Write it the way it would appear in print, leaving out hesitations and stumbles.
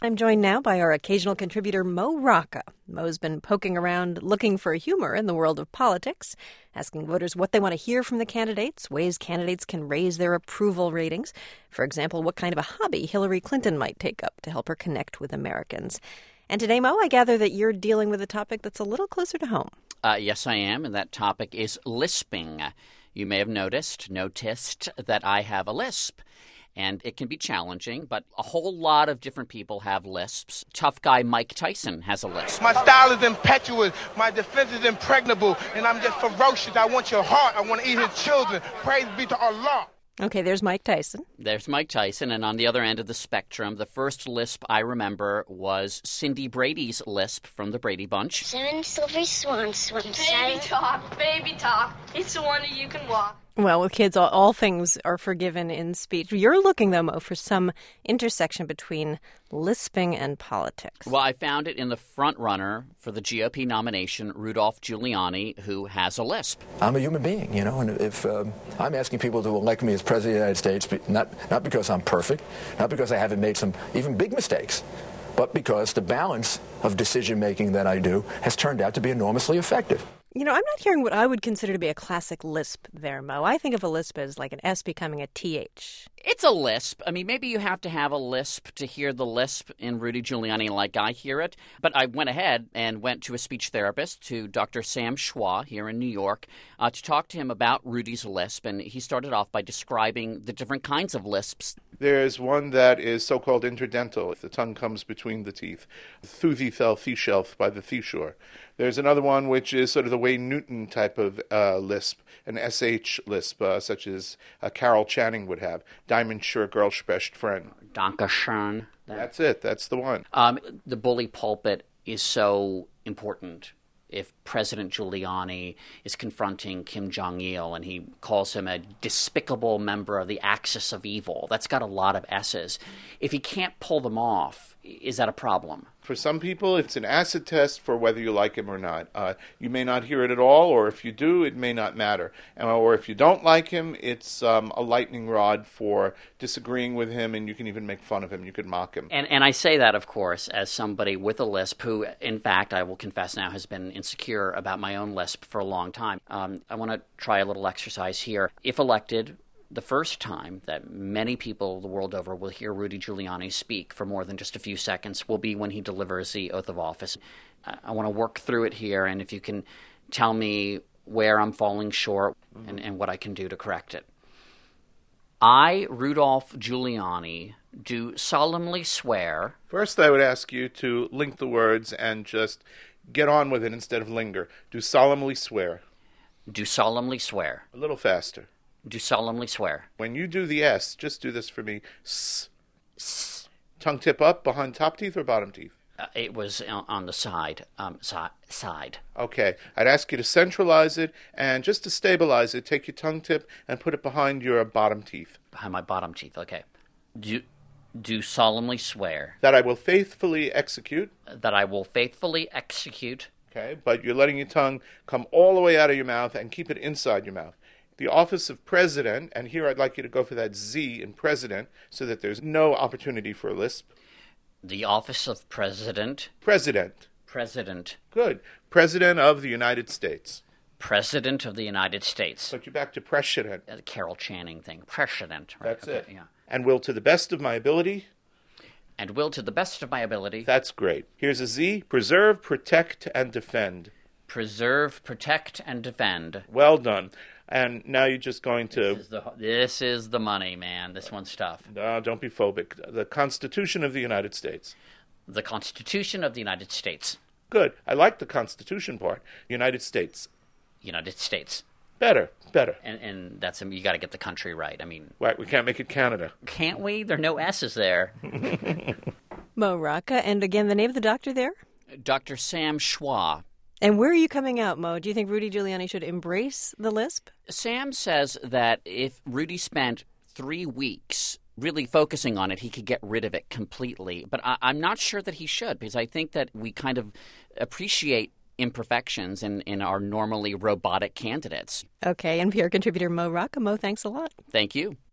I'm joined now by our occasional contributor, Mo Rocca. Mo's been poking around looking for humor in the world of politics, asking voters what they want to hear from the candidates, ways candidates can raise their approval ratings. For example, what kind of a hobby Hillary Clinton might take up to help her connect with Americans. And today, Mo, I gather that you're dealing with a topic that's a little closer to home. Yes, I am, and that topic is lisping. You may have noticed that I have a lisp. And it can be challenging, but a whole lot of different people have lisps. Tough guy Mike Tyson has a lisp. My style is impetuous, my defense is impregnable, and I'm just ferocious. I want your heart, I want to eat his children. Praise be to Allah. Okay, there's Mike Tyson. There's Mike Tyson, and on the other end of the spectrum, the first lisp I remember was Cindy Brady's lisp from the Brady Bunch. 7 silver swans swim. Baby talk, it's the wonder you can walk. Well, with kids, all things are forgiven in speech. You're looking, though, Mo, for some intersection between lisping and politics. Well, I found it in the front runner for the GOP nomination, Rudolph Giuliani, who has a lisp. I'm a human being, and if I'm asking people to elect me as president of the United States, not because I'm perfect, not because I haven't made some even big mistakes, but because the balance of decision-making that I do has turned out to be enormously effective. I'm not hearing what I would consider to be a classic lisp there, Mo. I think of a lisp as like an S becoming a TH. It's a lisp. I mean, maybe you have to have a lisp to hear the lisp in Rudy Giuliani like I hear it. But I went ahead and went to a speech therapist, to Dr. Sam Schwa here in New York, to talk to him about Rudy's lisp. And he started off by describing the different kinds of lisps. There's one that is so-called interdental, if the tongue comes between the teeth. Through thee fell thee shelf by the seashore. There's another one which is sort of the Wayne Newton type of lisp, an SH lisp, such as Carol Channing would have. Diamond Sure Girl's best friend. Danke schön. That's it. That's the one. The bully pulpit is so important. If President Giuliani is confronting Kim Jong-il and he calls him a despicable member of the axis of evil, that's got a lot of S's. If he can't pull them off, is that a problem? For some people, it's an acid test for whether you like him or not. You may not hear it at all, or if you do, it may not matter. Or if you don't like him, it's a lightning rod for disagreeing with him, and you can even make fun of him. You could mock him. And I say that, of course, as somebody with a lisp who, in fact, I will confess now, has been insecure about my own lisp for a long time. I want to try a little exercise here. If elected, the first time that many people the world over will hear Rudy Giuliani speak for more than just a few seconds will be when he delivers the oath of office. I want to work through it here, and if you can tell me where I'm falling short and what I can do to correct it. I, Rudolph Giuliani, do solemnly swear. First, I would ask you to link the words and just get on with it instead of linger. Do solemnly swear. Do solemnly swear. A little faster. Do solemnly swear. When you do the S, just do this for me. S. S. Tongue tip up behind top teeth or bottom teeth? It was on the side. Side. Okay. I'd ask you to centralize it, and just to stabilize it, take your tongue tip and put it behind your bottom teeth. Behind my bottom teeth, okay. Do solemnly swear. That I will faithfully execute. That I will faithfully execute. Okay, but you're letting your tongue come all the way out of your mouth and keep it inside your mouth. The office of president, and here I'd like you to go for that Z in president so that there's no opportunity for a lisp. The office of president. President. President. Good. President of the United States. President of the United States. Put you back to president. The Carol Channing thing. President. Right? That's it. Yeah. And will to the best of my ability. And will to the best of my ability. That's great. Here's a Z. Preserve, protect, and defend. Preserve, protect, and defend. Well done. And now you're just going to... This is the money, man. This one's tough. No, don't be phobic. The Constitution of the United States. The Constitution of the United States. Good. I like the Constitution part. United States. United States. Better. And that's, you got to get the country right. I mean... Right, we can't make it Canada. Can't we? There are no S's there. Mo Rocca, and again, the name of the doctor there? Dr. Sam Schwa. And where are you coming out, Mo? Do you think Rudy Giuliani should embrace the lisp? Sam says that if Rudy spent 3 weeks really focusing on it, he could get rid of it completely. But I'm not sure that he should, because I think that we kind of appreciate imperfections in our normally robotic candidates. Okay, NPR contributor Mo Rocca. Mo, thanks a lot. Thank you.